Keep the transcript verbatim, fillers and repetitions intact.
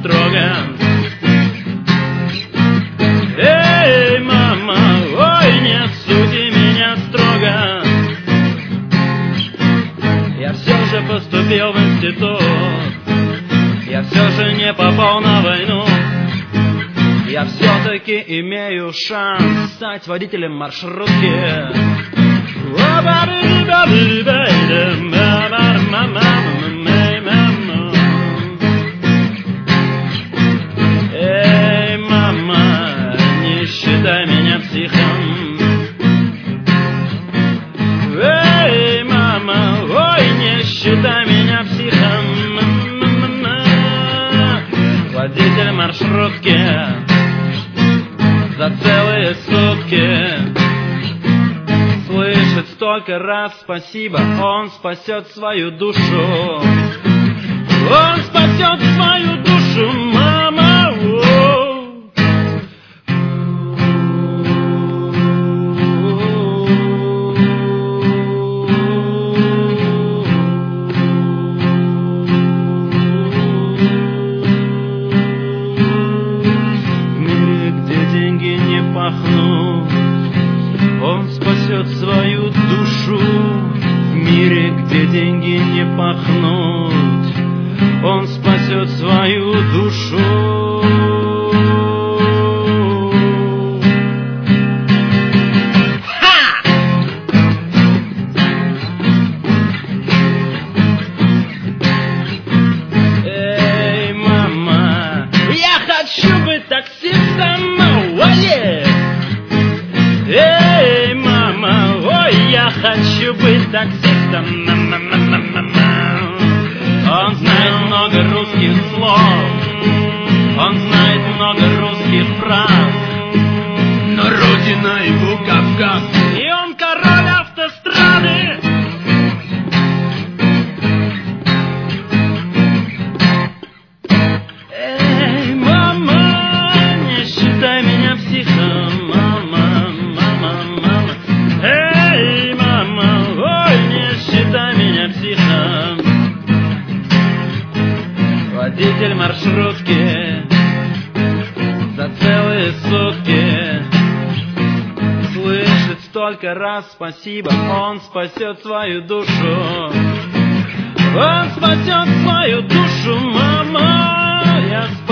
строго. Эй, мама, ой, не суди меня строго. Я все же поступил в институт, я все же не попал на войну. Я все-таки имею шанс стать водителем маршрутки. Эй, мама, не считай меня психом. Эй, мама, ой, не считай меня психом. Водитель маршрутки за целые сутки слышит столько раз спасибо, он спасет свою душу. Он спасет свою душу, мама. Он спасет свою душу. В мире, где деньги не пахнут, он спасет свою душу. Ха! Эй, мама, я хочу быть таксистом. Эй, мама, ой, я хочу быть таксистом. Он знает много русских слов, он знает много русских фраз, но родина его Кавказ, и он король автострады. Эй, мама, не считай меня психом. Водитель маршрутки за целые сутки слышит столько раз спасибо, он спасет свою душу. Он спасет свою душу, мама. Я